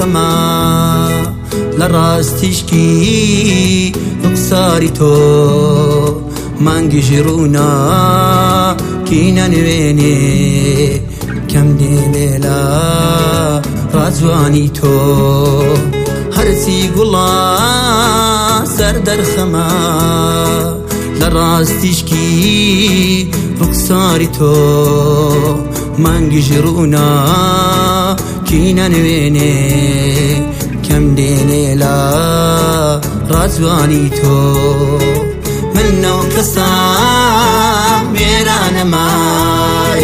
خەما لە ڕاستیشکی ڕوخساری تۆ مانگیژی ڕوونا کینە نوێنێ کەم دێنێ لە ڕاجوانی تۆ هەرچی گوڵا سەر دەرخەما لە ڕاستیشکی ڕوخساری تۆ مانگیژی ڕوونا کینە نوێنێ کەم دێنێ لە ڕاجوانی تۆ من نەو کەسام وێرانەمای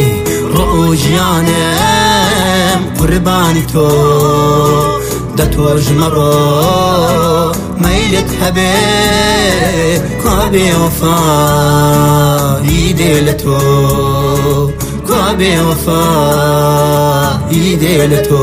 ڕۆژیانم قوربانی تۆ دە تۆژمەڕۆ مەیلت هەبێ کا بێوەفایی دێ لە تۆ کا بێوەفایی دێ لە تۆ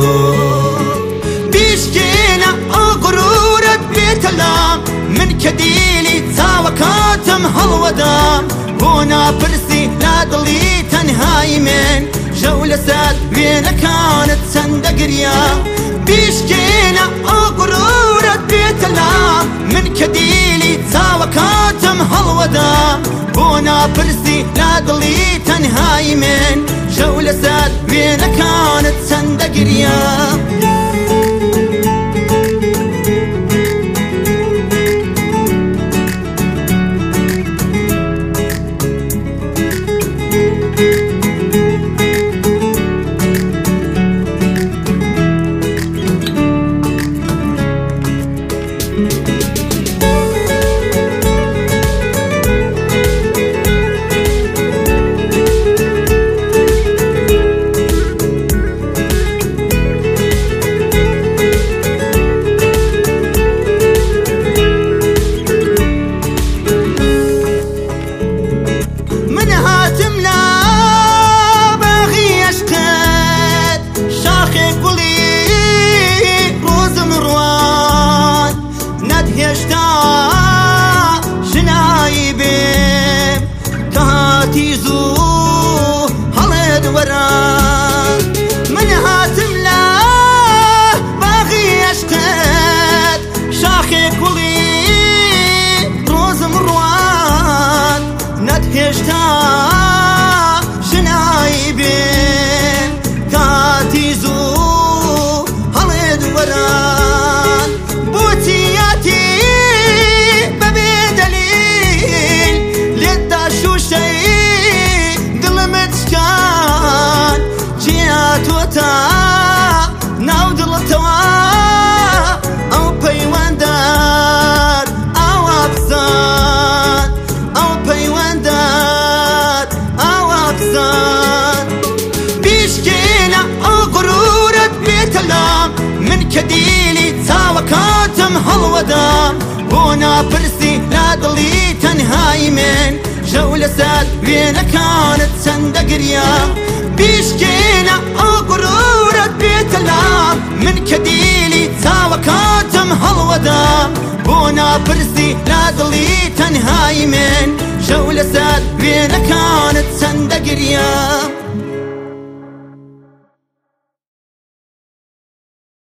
بیشکێنە ئەو غرورت بێتەلام من کە دیلی چاوەکاتم هەڵوەدام بۆ ناپرسی لا دڵی تەنهایی من ژەو لەسەر وێنەکانت چەندە گریا بیشکێنە ئەو غرورت بێتەلام من کە دیلی چاوەکاتم هەڵوەدام بۆ ناپرسی لا دڵی تەنهایی من ژەو لەسەر وێنەکانت چەندە گریا من هاتم لا باغی عشقت شاخی گوڵی ڕۆزم ڕوان نەتهێشتا ژنایی بێم کاتی زوو هەڵێت وەران بۆچی یاتی بەبێ دەلیل لێتدا شوشەی دڵمت شکان تۆتا ناو دڵتەوە ئەو پەیوەندات ئاوا بزان ئەو پەیوەندات ئاوا بزان بیشکێنە ئەو غرورت بێتەلام من کە دیلی چاوەکاتم هەڵوەدام بۆ ناپرسی لا دڵی تەنهایی من ژەو لەسەر وێنەکانت چەندە گریا بیشکێنە ئەو غرورت بێتەلام من کە دیلی چاوەکاتم هەڵوەدام بۆ ناپرسی لا دڵی تەنهایی من ژەو لەسەر وێنەکانت چەندە گریا